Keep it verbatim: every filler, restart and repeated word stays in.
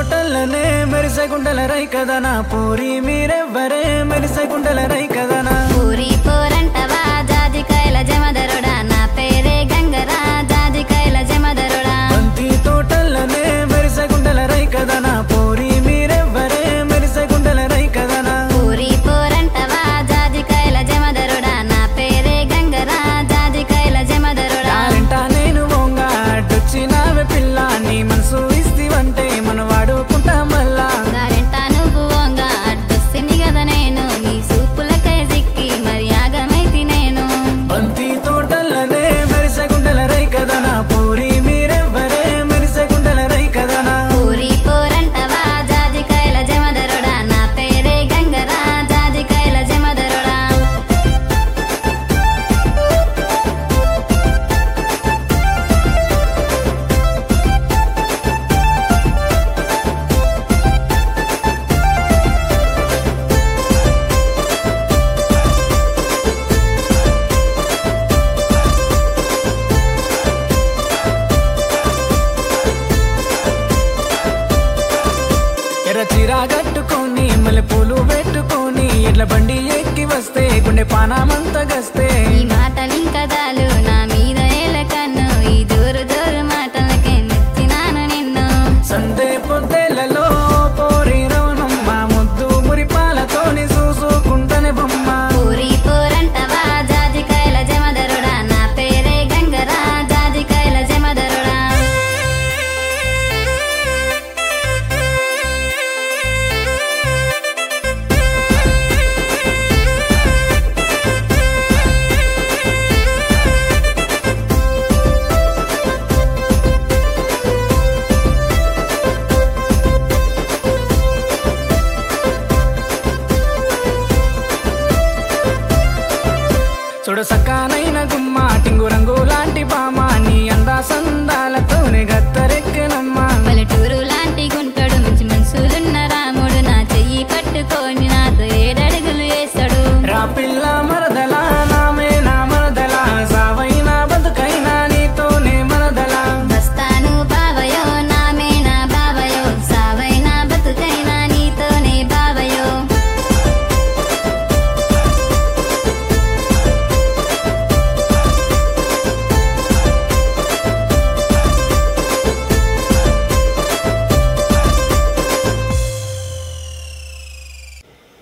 తోటల్లనే మెరిసే గుండెల రై కదా నా పూరి మీరెవ్వరే మెరిసే గుండెల రై కదా నా పూరి పోరంటవా జాజికాయల జమదరుడా నా పేరే గంగరా జాజికాయల జమదరుడా బంతి తోటల్లనే మెరిసే గుండెల రై కదా నా పూరి మీరెవ్వరే మెరిసే గుండెల రై కదా నా పూరి పోరంటవా జాజికాయల జమదరుడా నా పేరే గంగరా జాజికాయల జమదరుడా టాలెంటా నేను వంగ అడ్డొచ్చినావే పిల్ల నీ మనసు ఇస్తివంటే మనం వాడుకుంటా మళ్ళా గారెంట నువ్వు వంగ అడ్డొస్తిని కదా నేను నీ సూపులకై సిక్కి మరి ఆగమైతి నేను బంతి తోటల్లనే మెరిసే గుండెల రై కదా నా పూరి మీరెవ్వరే మెరిసే గుండెల రై కదా నా పూరి పోరంటవా జాజికాయల జమదరుడా నా పేరే గంగరా జాజికాయల జమదరుడా ఎర్ర చీర కట్టుకొని మల్లె పూలు పెట్టుకొని ఎడ్ల బండి ఎక్కి వస్తే గుండె పానామంతా గస్తే ఈ మాటలింకదాలు నా మీద ఏలకన్ను ఈ దూరు దూరు మాటలకే నెచ్చినాను నిన్ను సందే పొద్దెలలో పోరి రవణమ్మ ముద్దు మురిపాలతోని చూసుకుంటనే బొమ్మ పూరి పోరంటవా జాజికాయల జమదరుడా నా పేరే గంగరా జాజికాయల జమదరుడా చూడు సక్కా